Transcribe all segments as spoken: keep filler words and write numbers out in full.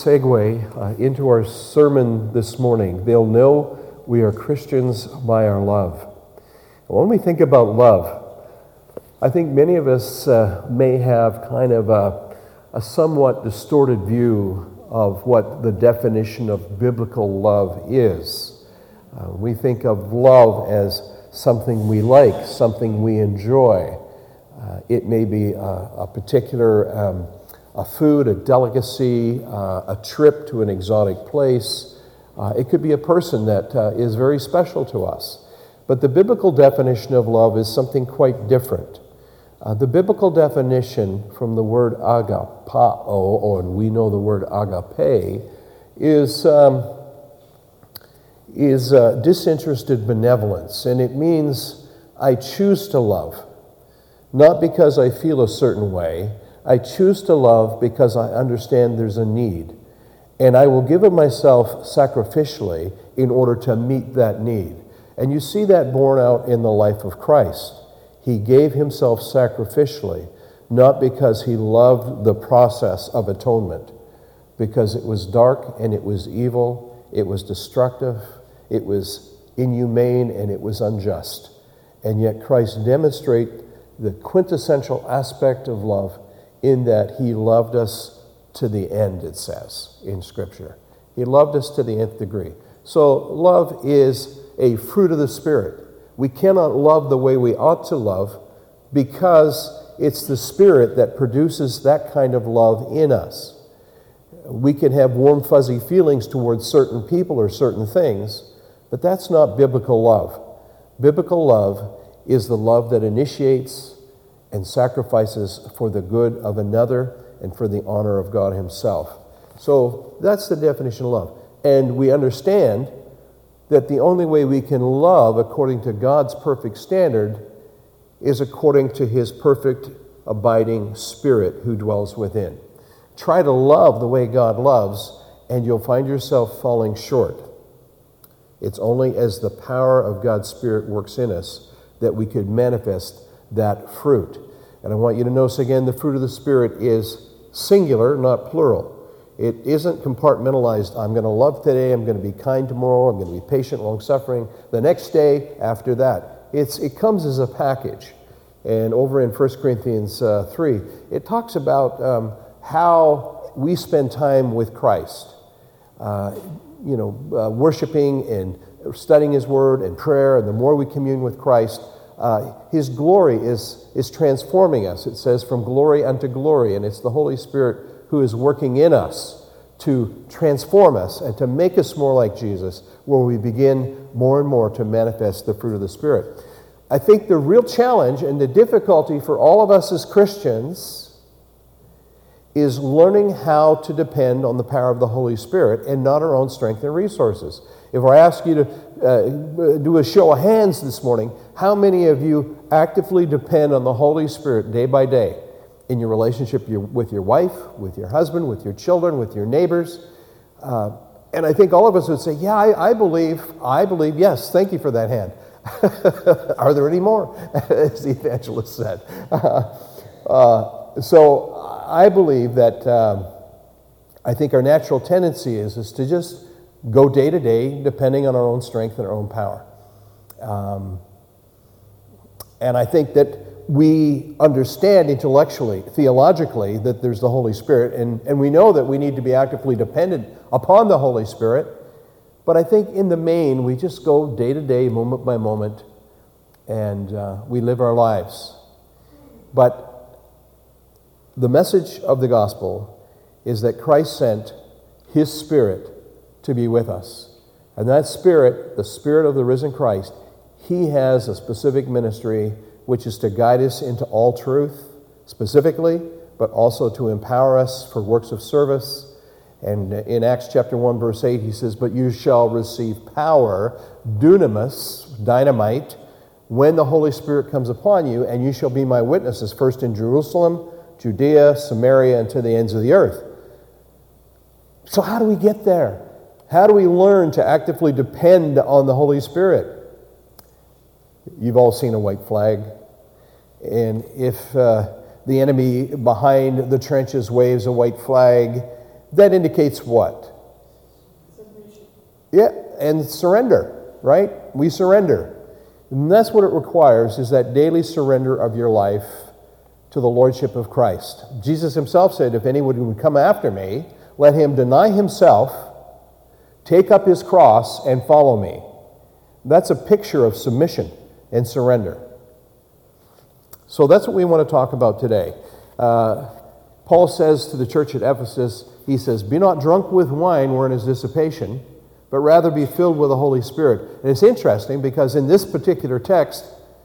Segue uh, into our sermon this morning. They'll know we are Christians by our love. When we think about love, I think many of us uh, may have kind of a, a somewhat distorted view of what the definition of biblical love is. Uh, we think of love as something we like, something we enjoy. Uh, it may be a, a particular um, a food, a delicacy, uh, a trip to an exotic place. Uh, it could be a person that uh, is very special to us. But the biblical definition of love is something quite different. Uh, the biblical definition from the word agapao, or we know the word agape, is, um, is uh, disinterested benevolence. And it means I choose to love, not because I feel a certain way. I choose to love because I understand there's a need, and I will give of myself sacrificially in order to meet that need. And you see that borne out in the life of Christ. He gave himself sacrificially, not because he loved the process of atonement, because it was dark and it was evil, it was destructive, it was inhumane, and it was unjust. And yet Christ demonstrates the quintessential aspect of love in that he loved us to the end, it says in Scripture. He loved us to the nth degree. So love is a fruit of the Spirit. We cannot love the way we ought to love because it's the Spirit that produces that kind of love in us. We can have warm, fuzzy feelings towards certain people or certain things, but that's not biblical love. Biblical love is the love that initiates and sacrifices for the good of another and for the honor of God himself. So that's the definition of love. And we understand that the only way we can love according to God's perfect standard is according to his perfect abiding Spirit who dwells within. Try to love the way God loves, and you'll find yourself falling short. It's only as the power of God's Spirit works in us that we could manifest that fruit. And I want you to notice again, the fruit of the Spirit is singular, not plural. It isn't compartmentalized. I'm going to love today, I'm going to be kind tomorrow, I'm going to be patient, long-suffering the next day after that. It's, it comes as a package. And over in First Corinthians uh, three, it talks about um, how we spend time with Christ. Uh, you know, uh, worshiping and studying his word and prayer, and the more we commune with Christ, Uh, his glory is, is transforming us. It says from glory unto glory, and it's the Holy Spirit who is working in us to transform us and to make us more like Jesus, where we begin more and more to manifest the fruit of the Spirit. I think the real challenge and the difficulty for all of us as Christians is learning how to depend on the power of the Holy Spirit and not our own strength and resources. If I ask you to uh, do a show of hands this morning, how many of you actively depend on the Holy Spirit day by day in your relationship with your wife, with your husband, with your children, with your neighbors? Uh, and I think all of us would say, yeah, I, I believe, I believe, yes, thank you for that hand. Are there any more? As the evangelist said. Uh, uh, so I believe that um, I think our natural tendency is, is to just go day to day, depending on our own strength and our own power. Um, and I think that we understand intellectually, theologically, that there's the Holy Spirit, and, and we know that we need to be actively dependent upon the Holy Spirit. But I think in the main, we just go day to day, moment by moment, and uh, we live our lives. But the message of the gospel is that Christ sent his Spirit to be with us. And that Spirit, the Spirit of the risen Christ, he has a specific ministry which is to guide us into all truth, specifically, but also to empower us for works of service. And in Acts chapter one, verse eight, he says, "But you shall receive power, dunamis, dynamite, when the Holy Spirit comes upon you, and you shall be my witnesses, first in Jerusalem, Judea, Samaria, and to the ends of the earth." So how do we get there? How do we learn to actively depend on the Holy Spirit? You've all seen a white flag. And if uh, the enemy behind the trenches waves a white flag, That indicates what? Yeah, and surrender, right? We surrender. And that's what it requires, is that daily surrender of your life to the Lordship of Christ. Jesus himself said, if anyone would come after me, let him deny himself, take up his cross, and follow me. That's a picture of submission and surrender. So that's what we want to talk about today. Uh, Paul says to the church at Ephesus, he says, be not drunk with wine wherein is dissipation, but rather be filled with the Holy Spirit. And it's interesting because in this particular text,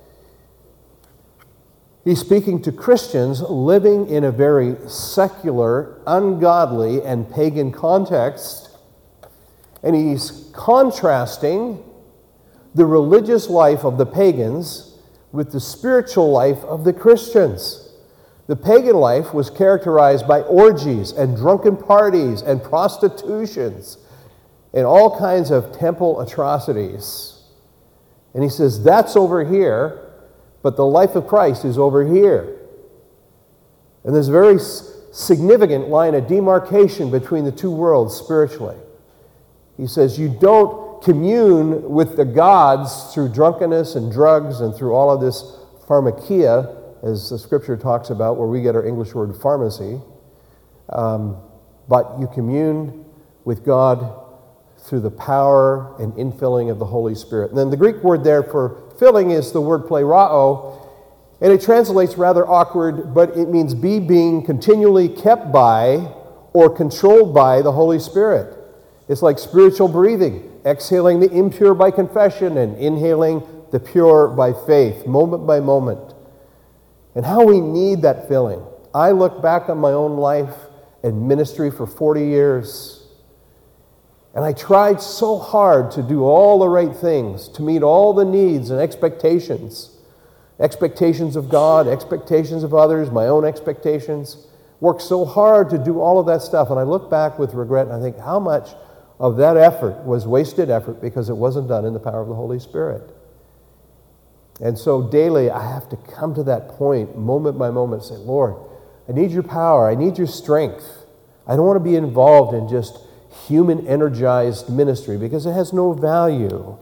he's speaking to Christians living in a very secular, ungodly, and pagan context, and he's contrasting the religious life of the pagans with the spiritual life of the Christians. The pagan life was characterized by orgies and drunken parties and prostitutions and all kinds of temple atrocities. And he says, that's over here, but the life of Christ is over here. And there's a very significant line of demarcation between the two worlds spiritually. He says, you don't commune with the gods through drunkenness and drugs and through all of this pharmakia, as the scripture talks about, where we get our English word pharmacy. Um, but you commune with God through the power and infilling of the Holy Spirit. And then the Greek word there for filling is the word plerao, and it translates rather awkward, but it means be being continually kept by or controlled by the Holy Spirit. It's like spiritual breathing, exhaling the impure by confession and inhaling the pure by faith, moment by moment. And how we need that filling. I look back on my own life and ministry for forty years, and I tried so hard to do all the right things, to meet all the needs and expectations. Expectations of God, expectations of others, my own expectations. Worked so hard to do all of that stuff, and I look back with regret and I think how much of that effort was wasted effort because it wasn't done in the power of the Holy Spirit. And so daily I have to come to that point, moment by moment, and say, Lord, I need your power, I need your strength. I don't want to be involved in just human energized ministry because it has no value.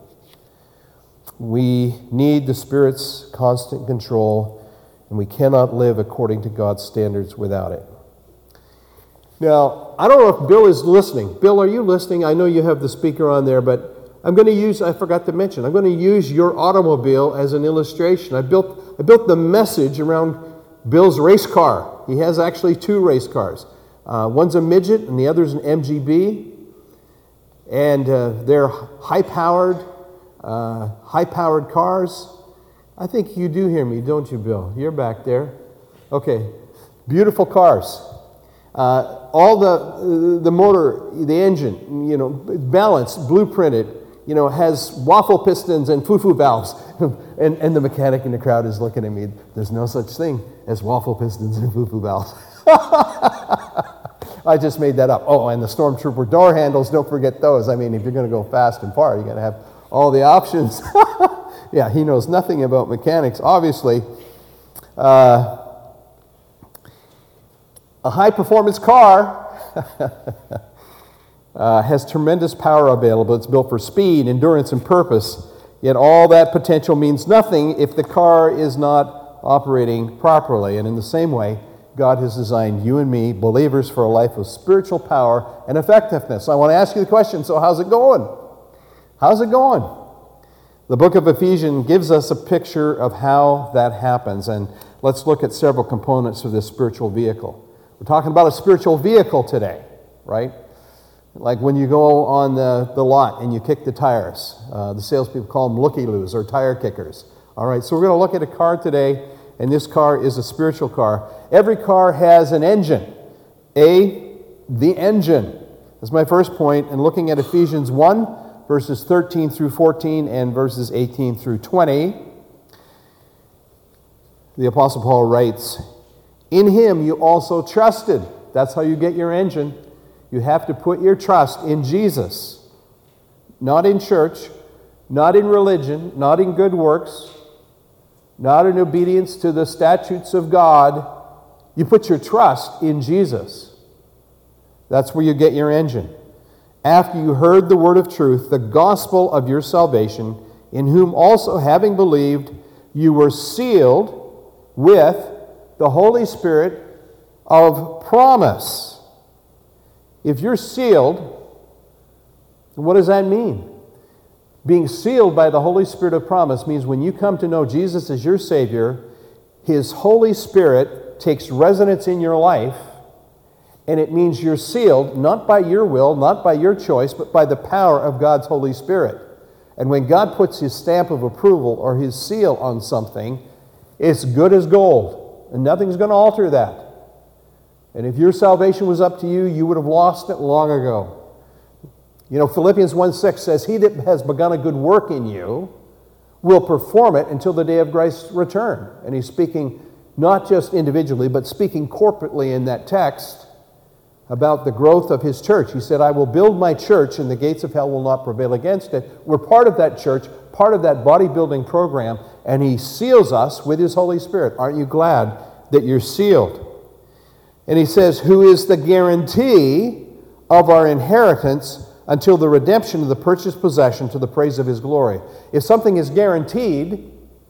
We need the Spirit's constant control, and we cannot live according to God's standards without it. Now, I don't know if Bill is listening. Bill, are you listening? I know you have the speaker on there, but I'm going to use, I forgot to mention, I'm going to use your automobile as an illustration. I built, I built the message around Bill's race car. He has actually two race cars. Uh, one's a midget and the other's an M G B. And uh, they're high-powered, uh, high-powered cars. I think you do hear me, don't you, Bill? You're back there. Okay, beautiful cars. Uh, all the the motor, the engine, you know, balanced, blueprinted, you know, has waffle pistons and foo-foo valves. and, and the mechanic in the crowd is looking at me. There's no such thing as waffle pistons and foo-foo valves. I just made that up. Oh, and the Stormtrooper door handles, don't forget those. I mean, if you're going to go fast and far, you're going to have all the options. Yeah, he knows nothing about mechanics, obviously. Uh, a high-performance car uh, has tremendous power available. It's built for speed, endurance, and purpose. Yet all that potential means nothing if the car is not operating properly. And in the same way, God has designed you and me, believers, for a life of spiritual power and effectiveness. So I want to ask you the question, so how's it going? How's it going? The book of Ephesians gives us a picture of how that happens, and let's look at several components of this spiritual vehicle. We're talking about a spiritual vehicle today, right? Like when you go on the, the lot and you kick the tires. Uh, the salespeople call them looky-loos or tire kickers. All right, so we're going to look at a car today, and this car is a spiritual car. Every car has an engine. A, the engine. That's my first point. And looking at Ephesians one, verses thirteen through fourteen and verses eighteen through twenty, the Apostle Paul writes, in him you also trusted. That's how you get your engine. You have to put your trust in Jesus. Not in church, not in religion, not in good works, not in obedience to the statutes of God. You put your trust in Jesus. That's where you get your engine. After you heard the word of truth, the gospel of your salvation, in whom also having believed, you were sealed with the Holy Spirit of promise. If you're sealed, what does that mean? Being sealed by the Holy Spirit of promise means when you come to know Jesus as your Savior, His Holy Spirit takes residence in your life, and it means you're sealed not by your will, not by your choice, but by the power of God's Holy Spirit. And when God puts His stamp of approval or His seal on something, it's good as gold, and nothing's going to alter that. And if your salvation was up to you, you would have lost it long ago. You know, Philippians one six says, he that has begun a good work in you will perform it until the day of Christ's return. And he's speaking not just individually, but speaking corporately in that text about the growth of his church. He said, I will build my church and the gates of hell will not prevail against it. We're part of that church, part of that bodybuilding program, and he seals us with his Holy Spirit. Aren't you glad that you're sealed? And he says, who is the guarantee of our inheritance until the redemption of the purchased possession to the praise of his glory. If something is guaranteed,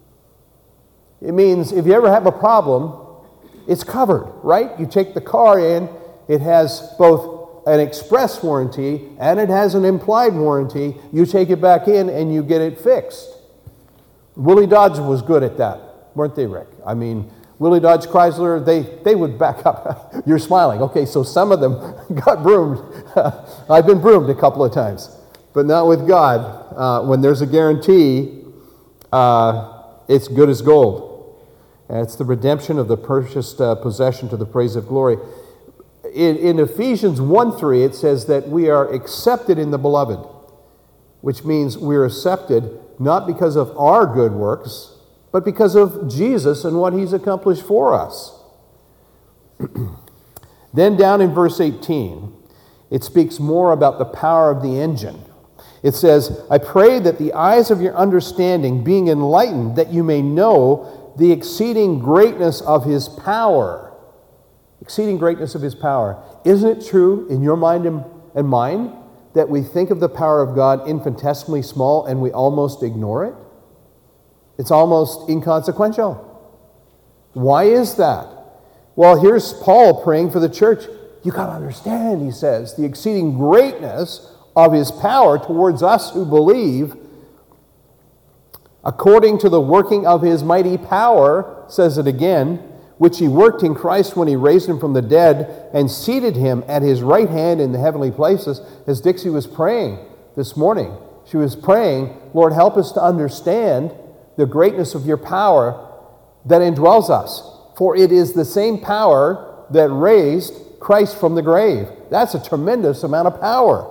it means if you ever have a problem, it's covered, right? You take the car in, it has both an express warranty and it has an implied warranty. You take it back in and you get it fixed. Willie Dodge was good at that, weren't they, Rick? I mean, Willie Dodge Chrysler, they, they would back up. You're smiling. Okay, so some of them got broomed. I've been broomed a couple of times, but not with God. Uh, when there's a guarantee, uh, it's good as gold. And it's the redemption of the purchased uh, possession to the praise of glory. In, in Ephesians one three, it says that we are accepted in the beloved, which means we're accepted not because of our good works, but because of Jesus and what he's accomplished for us. Then down in verse eighteen, it speaks more about the power of the engine. It says, I pray that the eyes of your understanding being enlightened, that you may know the exceeding greatness of his power. Exceeding greatness of his power. Isn't it true in your mind and, and mine that we think of the power of God infinitesimally small and we almost ignore it? It's almost inconsequential. Why is that? Well, here's Paul praying for the church. You got to understand, he says, the exceeding greatness of his power towards us who believe, according to the working of his mighty power, says it again, which he worked in Christ when he raised him from the dead and seated him at his right hand in the heavenly places. As Dixie was praying this morning, she was praying, Lord, help us to understand the greatness of your power that indwells us. For it is the same power that raised Christ from the grave. That's a tremendous amount of power.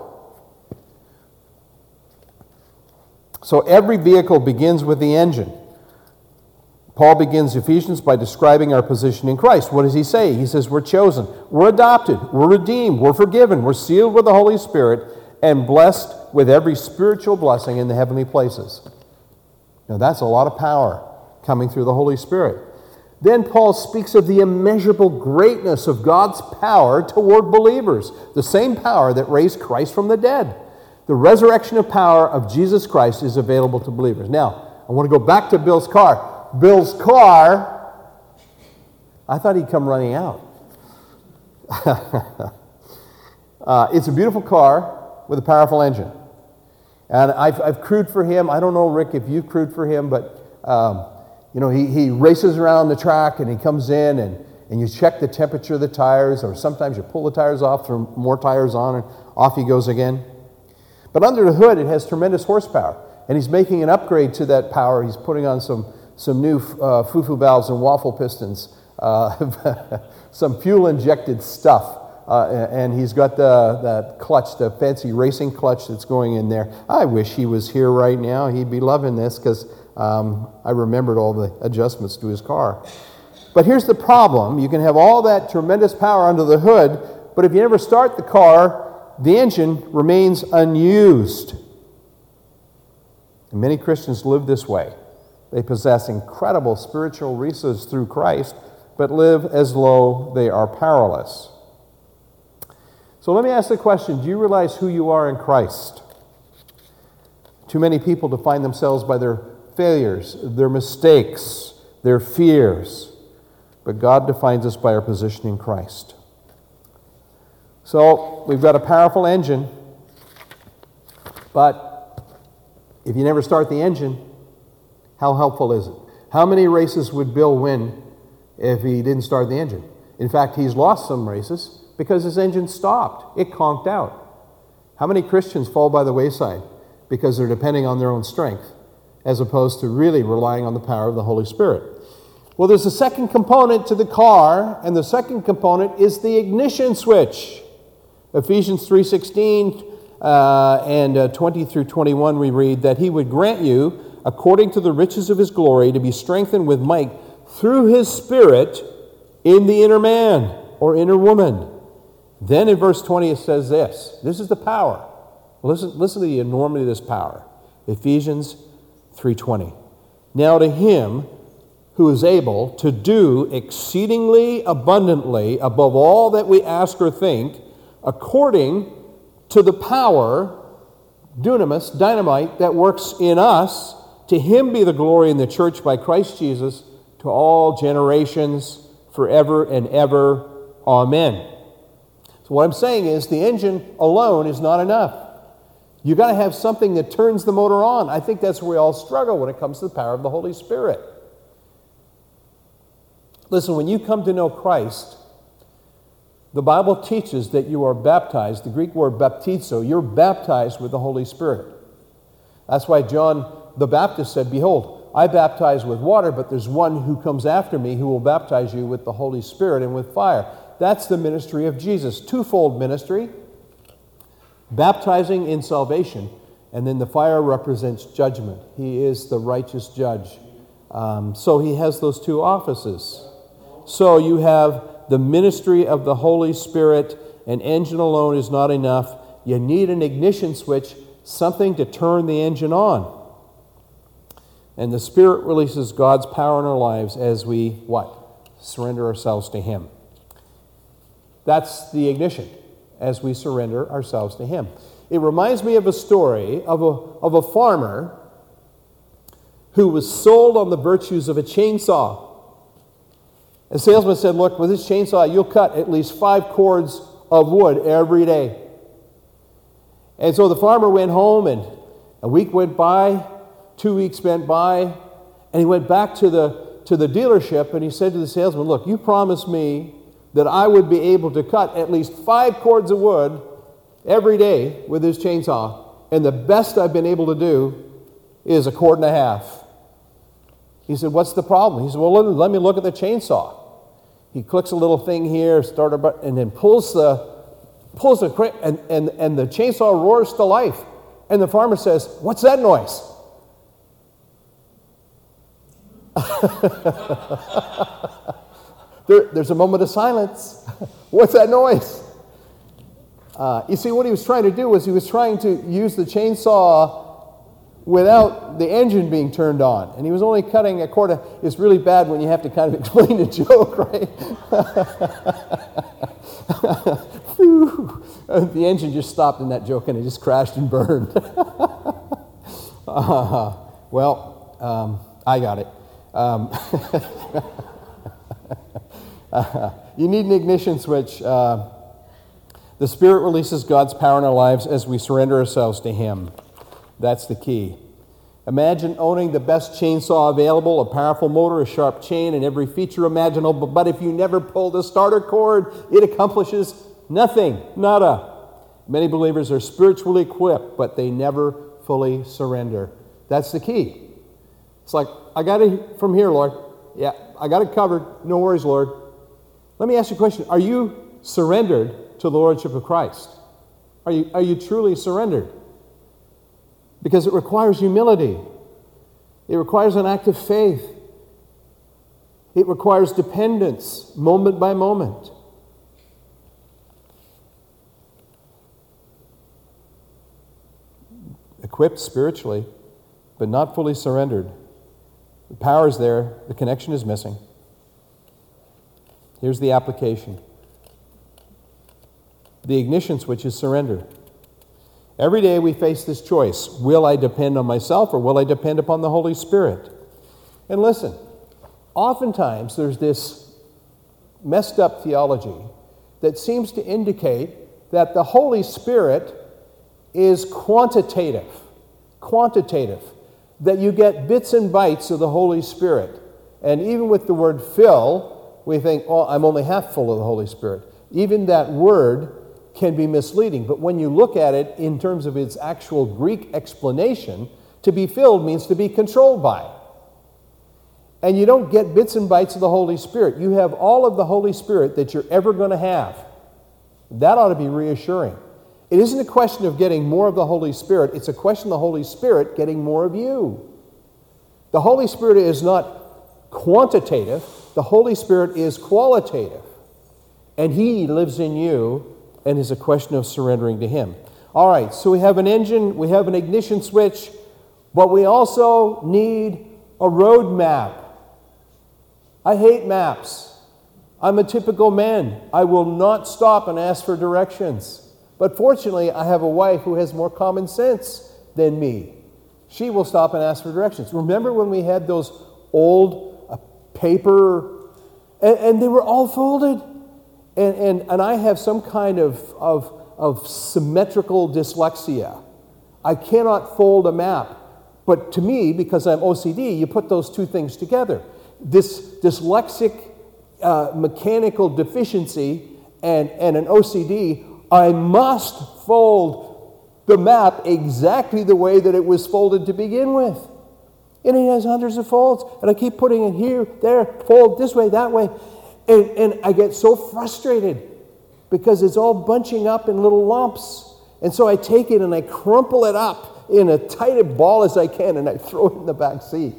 So every vehicle begins with the engine. Paul begins Ephesians by describing our position in Christ. What does he say? He says we're chosen, we're adopted, we're redeemed, we're forgiven, we're sealed with the Holy Spirit, and blessed with every spiritual blessing in the heavenly places. Now that's a lot of power coming through the Holy Spirit. Then Paul speaks of the immeasurable greatness of God's power toward believers, the same power that raised Christ from the dead. The resurrection of power of Jesus Christ is available to believers. Now, I want to go back to Bill's car. Bill's car, I thought he'd come running out. uh, it's a beautiful car with a powerful engine. And I've, I've crewed for him. I don't know, Rick, if you've crewed for him, but um, you know, he, he races around the track and he comes in and, and you check the temperature of the tires, or sometimes you pull the tires off, throw more tires on, and off he goes again. But under the hood, it has tremendous horsepower. And he's making an upgrade to that power. He's putting on some, some new uh, foo-foo valves and waffle pistons, uh, some fuel-injected stuff. Uh, and he's got the that clutch, the fancy racing clutch that's going in there. I wish he was here right now. He'd be loving this because um, I remembered all the adjustments to his car. But here's the problem. You can have all that tremendous power under the hood, but if you never start the car, the engine remains unused. And many Christians live this way. They possess incredible spiritual resources through Christ, but live as though they are powerless. So let me ask the question, do you realize who you are in Christ? Too many people define themselves by their failures, their mistakes, their fears. But God defines us by our position in Christ. So we've got a powerful engine, but if you never start the engine, how helpful is it? How many races would Bill win if he didn't start the engine? In fact, he's lost some races because his engine stopped. It conked out. How many Christians fall by the wayside because they're depending on their own strength as opposed to really relying on the power of the Holy Spirit? Well, there's a second component to the car, and the second component is the ignition switch. Ephesians three sixteen uh, and uh, twenty through twenty-one, we read that he would grant you, according to the riches of his glory, to be strengthened with might through his Spirit in the inner man or inner woman. Then in verse twenty it says this. This is the power. Listen, listen to the enormity of this power. Ephesians three twenty. Now to him who is able to do exceedingly abundantly above all that we ask or think, according to the power, dunamis, dynamite, that works in us, to him be the glory in the church by Christ Jesus to all generations forever and ever. Amen. So what I'm saying is the engine alone is not enough. You've got to have something that turns the motor on. I think that's where we all struggle when it comes to the power of the Holy Spirit. Listen, when you come to know Christ, the Bible teaches that you are baptized. The Greek word baptizo, you're baptized with the Holy Spirit. That's why John the Baptist said, behold, I baptize with water, but there's one who comes after me who will baptize you with the Holy Spirit and with fire. That's the ministry of Jesus. Twofold ministry. Baptizing in salvation, and then the fire represents judgment. He is the righteous judge. Um, so he has those two offices. So you have the ministry of the Holy Spirit. An engine alone is not enough. You need an ignition switch, something to turn the engine on. And the Spirit releases God's power in our lives as we, what? Surrender ourselves to Him. That's the ignition, as we surrender ourselves to Him. It reminds me of a story of a, of a farmer who was sold on the virtues of a chainsaw. A salesman said, look, with this chainsaw, you'll cut at least five cords of wood every day. And so the farmer went home, and a week went by, two weeks went by, and he went back to the, to the dealership, and he said to the salesman, look, you promised me that I would be able to cut at least five cords of wood every day with this chainsaw, and the best I've been able to do is a cord and a half. He said, what's the problem? He said, well, let me, let me look at the chainsaw. He clicks a little thing here, start a button, and then pulls the pulls the and, and, and the chainsaw roars to life. And the farmer says, what's that noise? there, there's a moment of silence. What's that noise? Uh, you see, what he was trying to do was he was trying to use the chainsaw without the engine being turned on. And he was only cutting a cord. It's really bad when you have to kind of explain a joke, right? The engine just stopped in that joke and it just crashed and burned. uh, well, um, I got it. Um, uh, you need an ignition switch. Uh, the Spirit releases God's power in our lives as we surrender ourselves to Him. That's the key. Imagine owning the best chainsaw available, a powerful motor, a sharp chain, and every feature imaginable, but if you never pull the starter cord, it accomplishes nothing. Nada. Many believers are spiritually equipped, but they never fully surrender. That's the key. It's like, I got it from here, Lord. Yeah, I got it covered. No worries, Lord. Let me ask you a question. Are you surrendered to the Lordship of Christ? Are you, are you truly surrendered? Because it requires humility. It requires an act of faith. It requires dependence, moment by moment. Equipped spiritually, but not fully surrendered. The power is there, the connection is missing. Here's the application. The ignition switch is surrender. Every day we face this choice. Will I depend on myself or will I depend upon the Holy Spirit? And listen, oftentimes there's this messed up theology that seems to indicate that the Holy Spirit is quantitative. Quantitative. That you get bits and bites of the Holy Spirit. And even with the word fill, we think, oh, I'm only half full of the Holy Spirit. Even that word can be misleading. But when you look at it in terms of its actual Greek explanation, to be filled means to be controlled by. And you don't get bits and bites of the Holy Spirit. You have all of the Holy Spirit that you're ever going to have. That ought to be reassuring. It isn't a question of getting more of the Holy Spirit. It's a question of the Holy Spirit getting more of you. The Holy Spirit is not quantitative. The Holy Spirit is qualitative. And He lives in you, and is a question of surrendering to Him. All right, so we have an engine, we have an ignition switch, but we also need a road map. I hate maps. I'm a typical man. I will not stop and ask for directions. But fortunately, I have a wife who has more common sense than me. She will stop and ask for directions. Remember when we had those old uh, paper, and, and they were all folded? And, and, and I have some kind of, of, of symmetrical dyslexia. I cannot fold a map. But to me, because I'm O C D, you put those two things together. This dyslexic uh, mechanical deficiency and, and an O C D, I must fold the map exactly the way that it was folded to begin with. And it has hundreds of folds. And I keep putting it here, there, fold this way, that way. And, and I get so frustrated because it's all bunching up in little lumps. And so I take it and I crumple it up in as tight a ball as I can and I throw it in the back seat.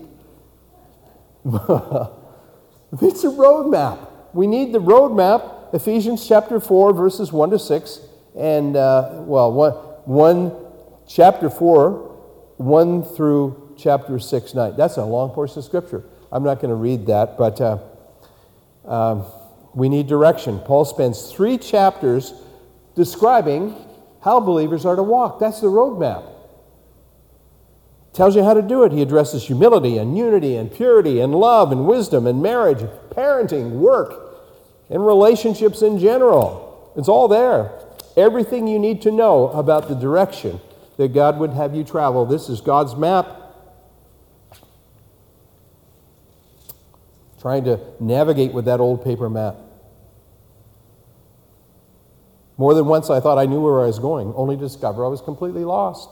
It's a road map. We need the road map. Ephesians chapter four, verses one to six. And, uh, well, one, one, chapter four, one through chapter six, nine. That's a long portion of Scripture. I'm not going to read that, but... Uh, Um, we need direction. Paul spends three chapters describing how believers are to walk. That's the roadmap. Tells you how to do it. He addresses humility and unity and purity and love and wisdom and marriage, parenting, work, and relationships in general. It's all there. Everything you need to know about the direction that God would have you travel. This is God's map. Trying to navigate with that old paper map. More than once I thought I knew where I was going, only to discover I was completely lost.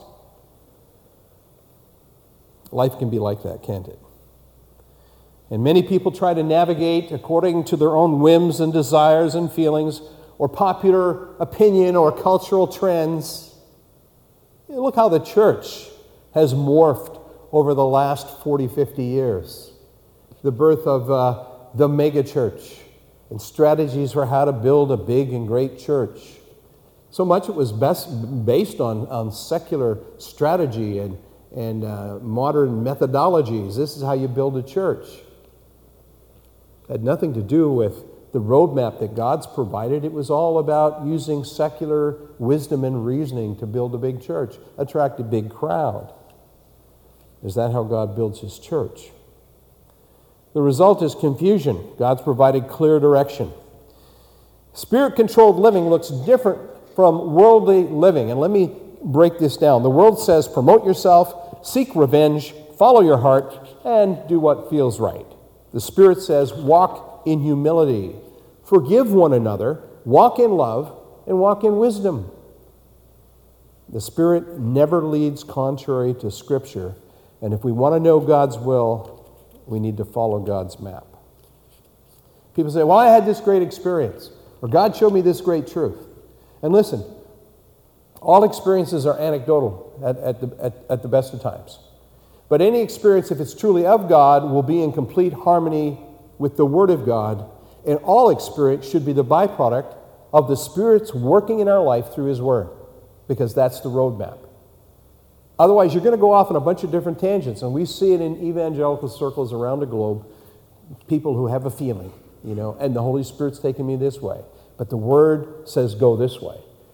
Life can be like that, can't it? And many people try to navigate according to their own whims and desires and feelings, or popular opinion or cultural trends. Look how the church has morphed over the last forty, fifty years. The birth of uh, the megachurch and strategies for how to build a big and great church. So much it was best based on, on secular strategy and, and uh, modern methodologies. This is how you build a church. It had nothing to do with the roadmap that God's provided. It was all about using secular wisdom and reasoning to build a big church, attract a big crowd. Is that how God builds His church? The result is confusion. God's provided clear direction. Spirit-controlled living looks different from worldly living. And let me break this down. The world says, promote yourself, seek revenge, follow your heart, and do what feels right. The Spirit says, walk in humility, forgive one another, walk in love, and walk in wisdom. The Spirit never leads contrary to Scripture. And if we want to know God's will, we need to follow God's map. People say, well, I had this great experience, or God showed me this great truth. And listen, all experiences are anecdotal at, at, the, at, at the best of times. But any experience, if it's truly of God, will be in complete harmony with the Word of God. And all experience should be the byproduct of the Spirit's working in our life through His Word, because that's the roadmap. Otherwise, you're going to go off on a bunch of different tangents, and we see it in evangelical circles around the globe, people who have a feeling, you know, and the Holy Spirit's taking me this way, but the Word says go this way.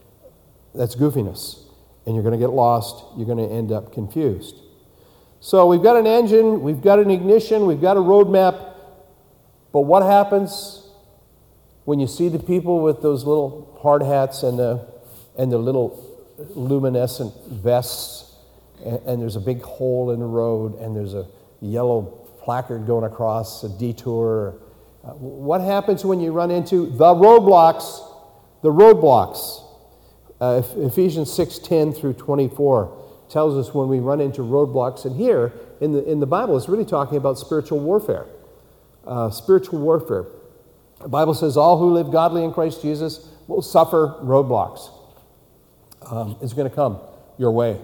That's goofiness. And you're going to get lost. You're going to end up confused. So we've got an engine, we've got an ignition, we've got a roadmap. But what happens when you see the people with those little hard hats and the, and the little luminescent vests, and, and there's a big hole in the road, and there's a yellow placard going across a detour? Uh, what happens when you run into the roadblocks? The roadblocks. Uh, Ephesians six ten through twenty-four tells us when we run into roadblocks. And here in the in the Bible, it's really talking about spiritual warfare. Uh, spiritual warfare. The Bible says all who live godly in Christ Jesus will suffer roadblocks. Um, it's going to come your way.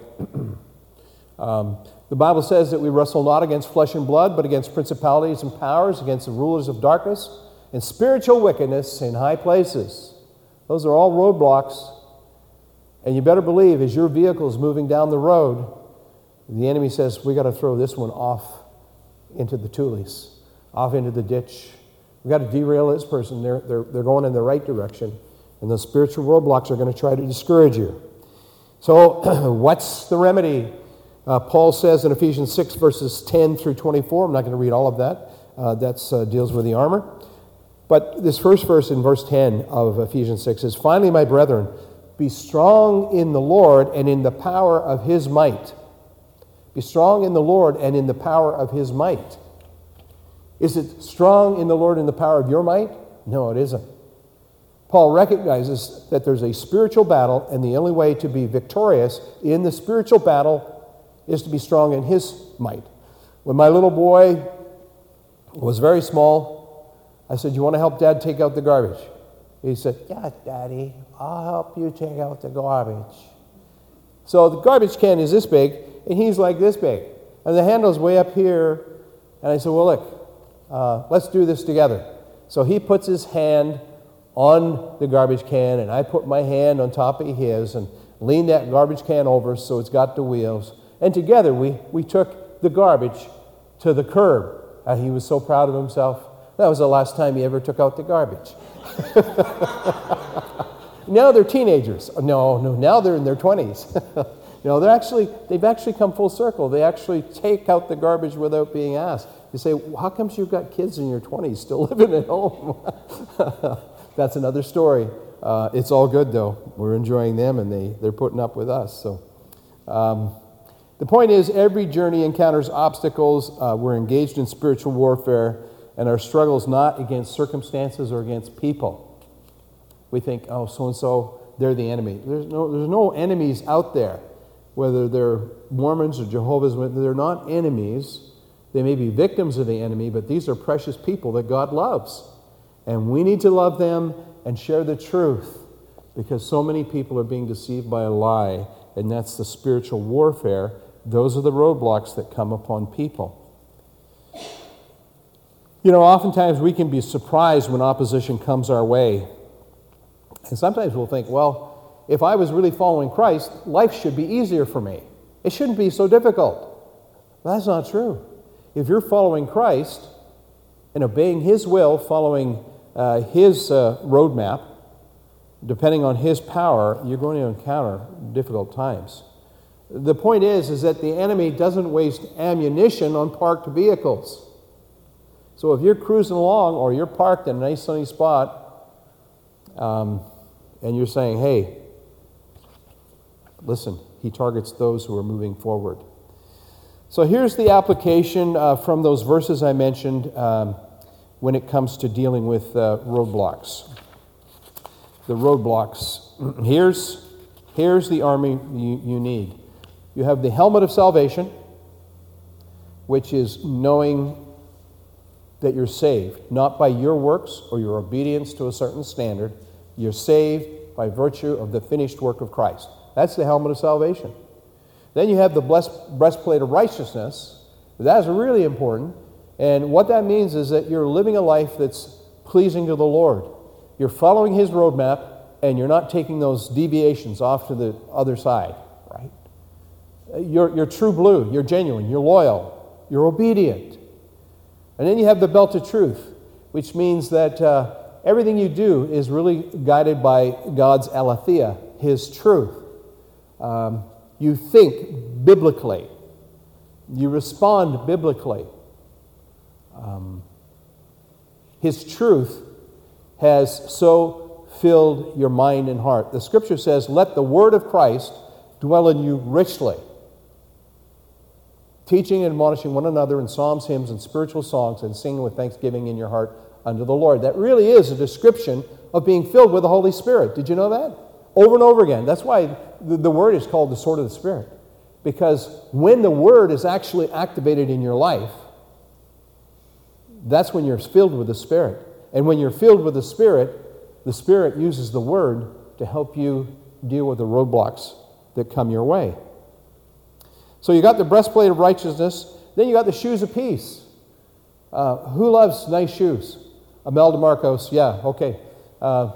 um, the Bible says that we wrestle not against flesh and blood, but against principalities and powers, against the rulers of darkness, and spiritual wickedness in high places. Those are all roadblocks. And you better believe, as your vehicle is moving down the road, the enemy says, we got to throw this one off into the tulies, off into the ditch. We've got to derail this person. They're, they're, they're going in the right direction. And the spiritual roadblocks are going to try to discourage you. So what's the remedy? Uh, Paul says in Ephesians six, verses ten through twenty-four. I'm not going to read all of that. Uh, that uh, deals with the armor. But this first verse in verse ten of Ephesians six is, finally, my brethren, be strong in the Lord and in the power of his might. Be strong in the Lord and in the power of his might. Is it strong in the Lord and the power of your might? No, it isn't. Paul recognizes that there's a spiritual battle, and the only way to be victorious in the spiritual battle is to be strong in his might. When my little boy was very small, I said, you want to help Dad take out the garbage? He said, yeah, Daddy, I'll help you take out the garbage. So the garbage can is this big, and he's like this big. And the handle's way up here. And I said, well, look, uh, let's do this together. So he puts his hand on the garbage can, and I put my hand on top of his and lean that garbage can over so it's got the wheels. And together we, we took the garbage to the curb. And he was so proud of himself. That was the last time he ever took out the garbage. Now they're teenagers. No, no, now they're in their twenties. No, they're actually, they've actually come full circle. They actually take out the garbage without being asked. You say, well, how come you've got kids in your twenties still living at home? That's another story. Uh, it's all good, though. We're enjoying them, and they, they're putting up with us. So, um, the point is, every journey encounters obstacles. Uh, we're engaged in spiritual warfare, and our struggle is not against circumstances or against people. We think, oh, so-and-so, they're the enemy. There's no, there's no enemies out there, whether they're Mormons or Jehovah's Witnesses. They're not enemies. They may be victims of the enemy, but these are precious people that God loves. And we need to love them and share the truth, because so many people are being deceived by a lie, and that's the spiritual warfare. Those are the roadblocks that come upon people. You know, oftentimes we can be surprised when opposition comes our way. And sometimes we'll think, well, if I was really following Christ, life should be easier for me. It shouldn't be so difficult. But that's not true. If you're following Christ and obeying his will, following uh, his uh, roadmap, depending on his power, you're going to encounter difficult times. The point is, is that the enemy doesn't waste ammunition on parked vehicles. So if you're cruising along or you're parked in a nice sunny spot, um, and you're saying, hey, listen, he targets those who are moving forward. So here's the application uh, from those verses I mentioned um, when it comes to dealing with uh, roadblocks. The roadblocks. Here's, here's the army you, you need. You have the helmet of salvation, which is knowing that you're saved, not by your works or your obedience to a certain standard. You're saved by virtue of the finished work of Christ. That's the helmet of salvation. Then you have the breastplate of righteousness. That's really important. And what that means is that you're living a life that's pleasing to the Lord. You're following his roadmap, and you're not taking those deviations off to the other side, right? You're, you're true blue. You're genuine. You're loyal. You're obedient. And then you have the belt of truth, which means that uh, everything you do is really guided by God's aletheia, His truth. Um, you think biblically. You respond biblically. Um, His truth has so filled your mind and heart. The Scripture says, let the word of Christ dwell in you richly, teaching and admonishing one another in psalms, hymns, and spiritual songs, and singing with thanksgiving in your heart unto the Lord. That really is a description of being filled with the Holy Spirit. Did you know that? Over and over again. That's why the, the Word is called the sword of the Spirit. Because when the Word is actually activated in your life, that's when you're filled with the Spirit. And when you're filled with the Spirit, the Spirit uses the Word to help you deal with the roadblocks that come your way. So you got the breastplate of righteousness, then you got the shoes of peace. Uh, who loves nice shoes? Imelda Marcos, yeah, okay. Uh,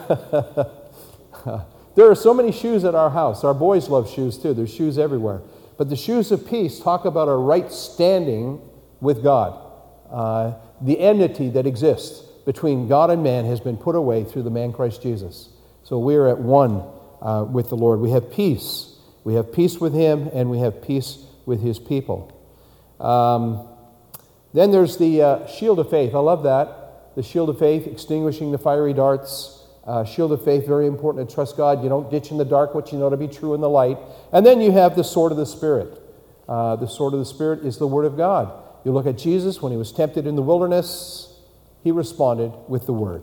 there are so many shoes at our house. Our boys love shoes too. There's shoes everywhere. But the shoes of peace talk about our right standing with God. Uh, the enmity that exists between God and man has been put away through the man Christ Jesus. So we are at one uh, with the Lord. We have peace. We have peace with Him, and we have peace with His people. Um, then there's the uh, shield of faith. I love that. The shield of faith, extinguishing the fiery darts. Uh, shield of faith, very important to trust God. You don't ditch in the dark what you know to be true in the light. And then you have the sword of the Spirit. Uh, the sword of the Spirit is the Word of God. You look at Jesus when He was tempted in the wilderness, He responded with the Word.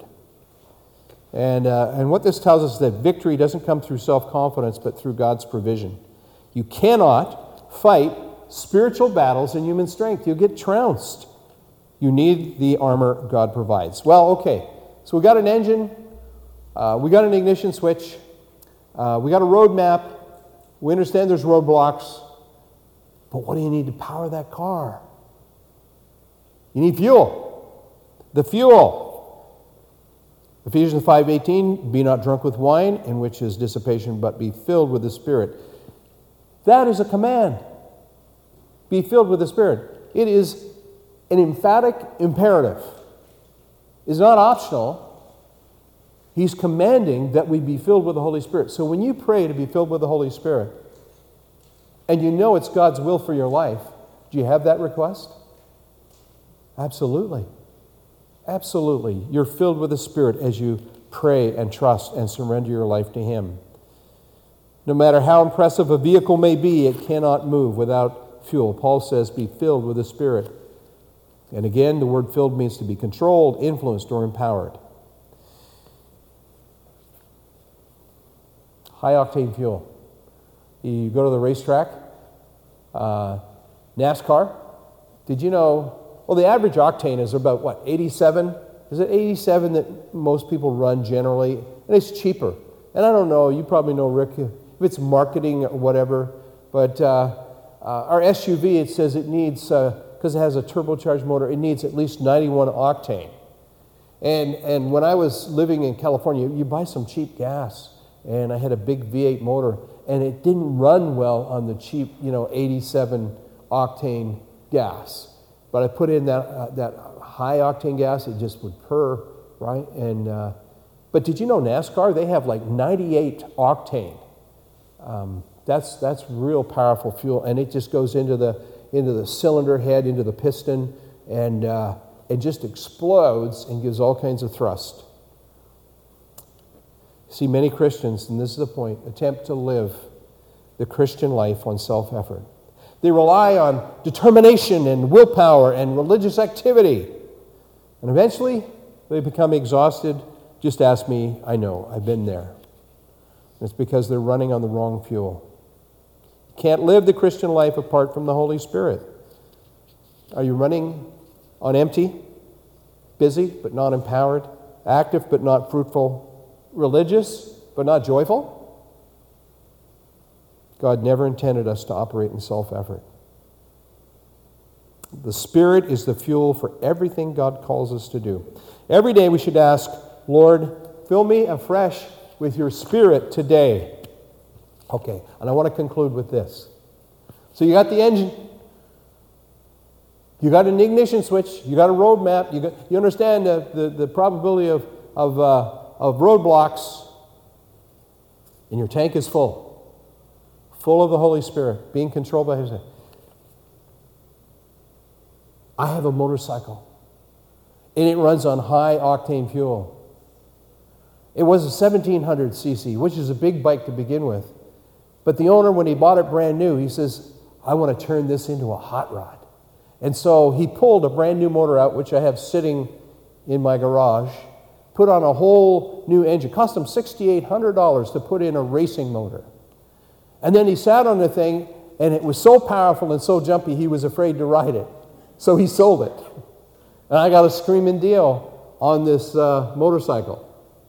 And, uh, and what this tells us is that victory doesn't come through self-confidence, but through God's provision. You cannot fight spiritual battles in human strength. You'll get trounced. You need the armor God provides. Well, okay, so we got an engine, uh, we got an ignition switch, uh, we got a road map, we understand there's roadblocks, but what do you need to power that car? You need fuel. The fuel. Ephesians five eighteen, be not drunk with wine, in which is dissipation, but be filled with the Spirit. That is a command. Be filled with the Spirit. It is an emphatic imperative. It's not optional. He's commanding that we be filled with the Holy Spirit. So when you pray to be filled with the Holy Spirit, and you know it's God's will for your life, do you have that request? Absolutely. Absolutely. You're filled with the Spirit as you pray and trust and surrender your life to Him. No matter how impressive a vehicle may be, it cannot move without fuel. Paul says, be filled with the Spirit. And again, the word filled means to be controlled, influenced, or empowered. High-octane fuel. You go to the racetrack, uh, NASCAR. Did you know, well, the average octane is about, what, eighty-seven? Is it eighty-seven that most people run generally? And it's cheaper. And I don't know, you probably know, Rick, if it's marketing or whatever, but uh, uh, our S U V, it says it needs, because uh, it has a turbocharged motor, it needs at least ninety-one octane. And, and when I was living in California, you buy some cheap gas, and I had a big V eight motor, and it didn't run well on the cheap, you know, eighty-seven octane gas. But I put in that uh, that high octane gas, it just would purr, right? And uh, but did you know NASCAR, they have like ninety-eight octane. Um, that's that's real powerful fuel, and it just goes into the into the cylinder head, into the piston, and uh, it just explodes and gives all kinds of thrust. See, many Christians, and this is the point, attempt to live the Christian life on self-effort. They rely on determination and willpower and religious activity. And eventually, they become exhausted. Just ask me, I know, I've been there. It's because they're running on the wrong fuel. You can't live the Christian life apart from the Holy Spirit. Are you running on empty, busy but not empowered, active but not fruitful, religious but not joyful? God never intended us to operate in self-effort. The Spirit is the fuel for everything God calls us to do. Every day we should ask, Lord, fill me afresh with your Spirit today. Okay, and I want to conclude with this. So you got the engine. You got an ignition switch. You got a road map. You, got, you understand the, the, the probability of, of, uh, of roadblocks. and your tank is full, full of the Holy Spirit, being controlled by His hand. I have a motorcycle, and it runs on high-octane fuel. It was a seventeen hundred c c, which is a big bike to begin with. But the owner, when he bought it brand new, he says, I want to turn this into a hot rod. And so he pulled a brand new motor out, which I have sitting in my garage, put on a whole new engine. Cost him six thousand eight hundred dollars to put in a racing motor. And then he sat on the thing, and it was so powerful and so jumpy, he was afraid to ride it. So he sold it. And I got a screaming deal on this uh, motorcycle.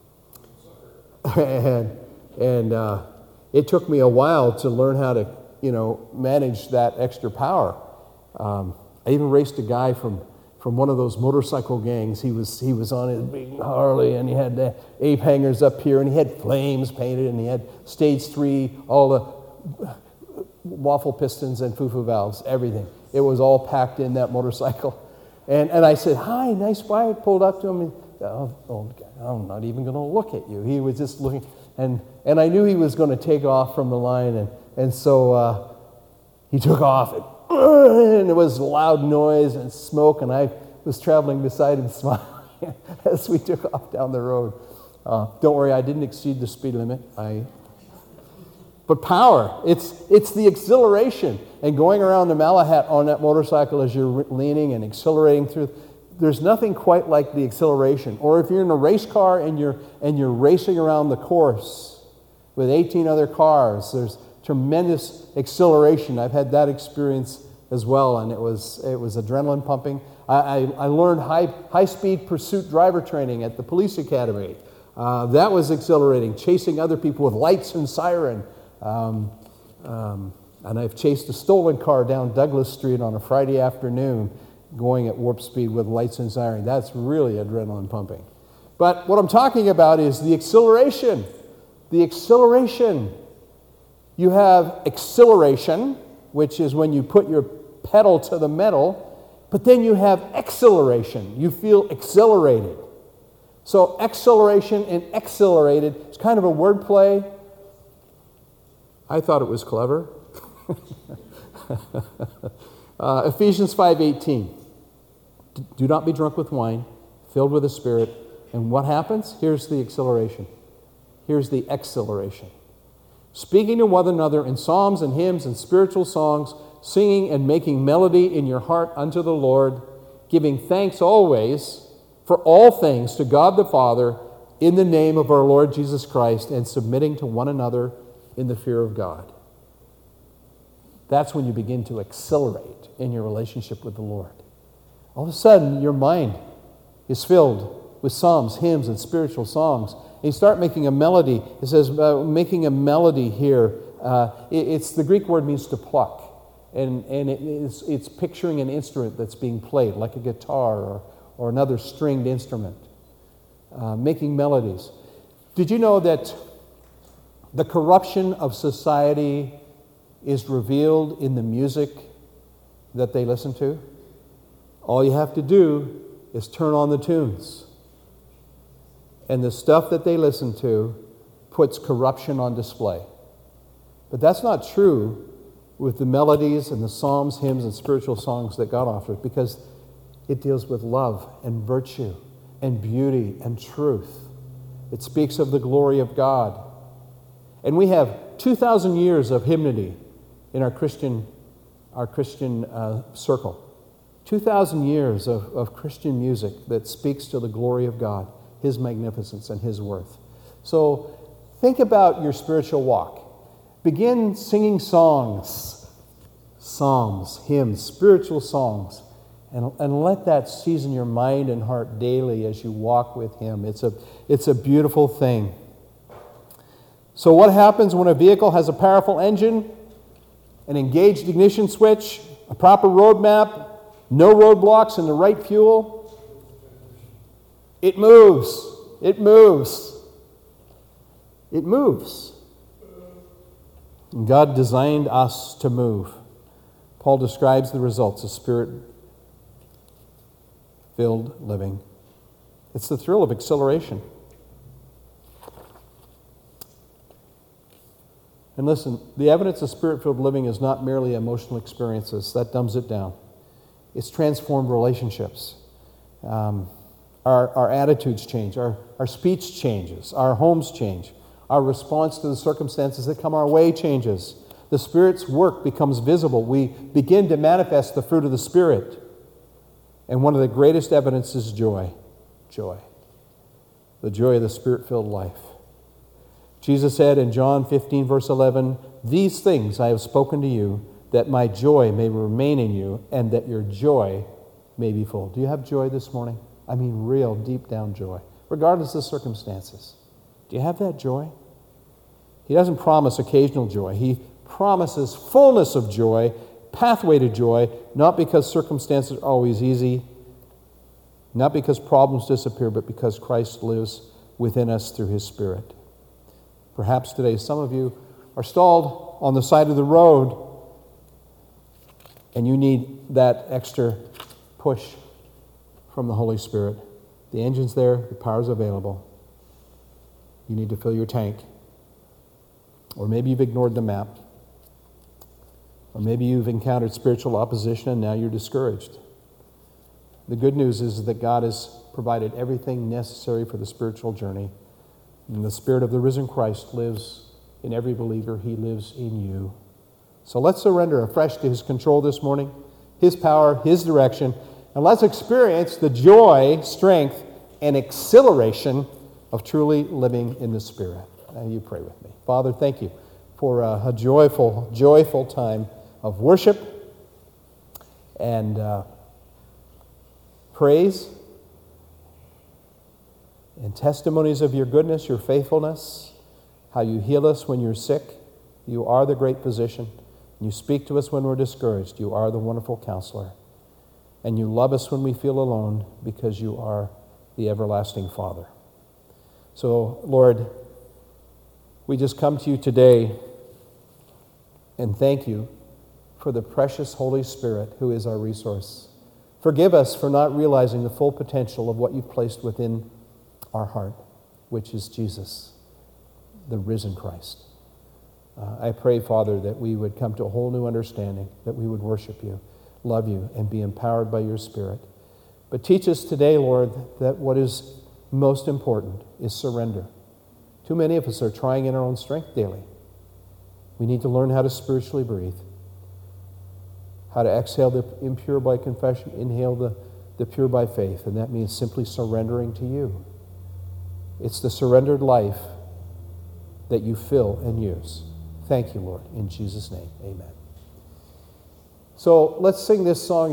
and and uh, it took me a while to learn how to, you know, manage that extra power. Um, I even raced a guy from, from one of those motorcycle gangs. He was he was on his big Harley, and he had the ape hangers up here, and he had flames painted, and he had stage three, all the waffle pistons and foo-foo valves, everything. It was all packed in that motorcycle. And and I said, hi, nice bike. Pulled up to him, and oh, old guy, I'm not even going to look at you. He was just looking, and and I knew he was going to take off from the line, and and so uh, he took off, and, and it was loud noise and smoke, and I was traveling beside him smiling as we took off down the road. Uh, don't worry, I didn't exceed the speed limit. I. But power, it's it's the exhilaration, and going around the Malahat on that motorcycle as you're leaning and accelerating through. There's nothing quite like the exhilaration. Or if you're in a race car and you're and you're racing around the course with eighteen other cars, there's tremendous exhilaration. I've had that experience as well, and it was it was adrenaline pumping. I I, I learned high high speed pursuit driver training at the police academy. Uh, that was exhilarating, chasing other people with lights and siren. Um, um, and I've chased a stolen car down Douglas Street on a Friday afternoon, going at warp speed with lights and siren. That's really adrenaline pumping. But what I'm talking about is the exhilaration. The exhilaration. You have acceleration, which is when you put your pedal to the metal, but then you have exhilaration. You feel exhilarated. So acceleration and exhilarated, it's kind of a word play. I thought it was clever. uh, Ephesians five eighteen. Do not be drunk with wine, filled with the Spirit. And what happens? Here's the exhilaration. Here's the exhilaration. Speaking to one another in psalms and hymns and spiritual songs, singing and making melody in your heart unto the Lord, giving thanks always for all things to God the Father in the name of our Lord Jesus Christ, and submitting to one another in the fear of God. That's when you begin to accelerate in your relationship with the Lord. All of a sudden, your mind is filled with psalms, hymns, and spiritual songs. And you start making a melody. It says uh, making a melody here. Uh, it, it's the Greek word means to pluck. And, and it is, it's picturing an instrument that's being played, like a guitar or, or another stringed instrument. Uh, making melodies. Did you know that the corruption of society is revealed in the music that they listen to? All you have to do is turn on the tunes. And the stuff that they listen to puts corruption on display. But that's not true with the melodies and the psalms, hymns, and spiritual songs that God offers, because it deals with love and virtue and beauty and truth. It speaks of the glory of God. And we have two thousand years of hymnody in our Christian, our Christian uh, circle. two thousand years of, of Christian music that speaks to the glory of God, His magnificence, and His worth. So think about your spiritual walk. Begin singing songs, psalms, hymns, spiritual songs, and, and let that season your mind and heart daily as you walk with Him. It's a, it's a beautiful thing. So what happens when a vehicle has a powerful engine, an engaged ignition switch, a proper roadmap, no roadblocks, and the right fuel? It moves. It moves. It moves. And God designed us to move. Paul describes the results of Spirit-filled living. It's the thrill of exhilaration. And listen, the evidence of Spirit-filled living is not merely emotional experiences. That dumbs it down. It's transformed relationships. Um, our, our attitudes change. Our, our speech changes. Our homes change. Our response to the circumstances that come our way changes. The Spirit's work becomes visible. We begin to manifest the fruit of the Spirit. And one of the greatest evidence is joy. Joy. The joy of the Spirit-filled life. Jesus said in John fifteen, verse eleven, "These things I have spoken to you, that my joy may remain in you, and that your joy may be full." Do you have joy this morning? I mean real, deep down joy, regardless of circumstances. Do you have that joy? He doesn't promise occasional joy. He promises fullness of joy, pathway to joy, not because circumstances are always easy, not because problems disappear, but because Christ lives within us through His Spirit. Perhaps today some of you are stalled on the side of the road and you need that extra push from the Holy Spirit. The engine's there, the power's available. You need to fill your tank. Or maybe you've ignored the map. Or maybe you've encountered spiritual opposition and now you're discouraged. The good news is that God has provided everything necessary for the spiritual journey. And the Spirit of the risen Christ lives in every believer. He lives in you. So let's surrender afresh to His control this morning, His power, His direction, and let's experience the joy, strength, and exhilaration of truly living in the Spirit. Now you pray with me. Father, thank you for a, a joyful, joyful time of worship and uh, praise and testimonies of your goodness, your faithfulness, how you heal us when you're sick. You are the great physician. You speak to us when we're discouraged. You are the wonderful counselor. And you love us when we feel alone because you are the everlasting Father. So, Lord, we just come to you today and thank you for the precious Holy Spirit who is our resource. Forgive us for not realizing the full potential of what you've placed within our heart, which is Jesus, the risen Christ. Uh, I pray, Father, that we would come to a whole new understanding, that we would worship you, love you, and be empowered by your Spirit. But teach us today, Lord, that what is most important is surrender. Too many of us are trying in our own strength daily. We need to learn how to spiritually breathe, how to exhale the impure by confession, inhale the, the pure by faith, and that means simply surrendering to you. It's the surrendered life that you fill and use. Thank you, Lord. In Jesus' name, amen. So let's sing this song.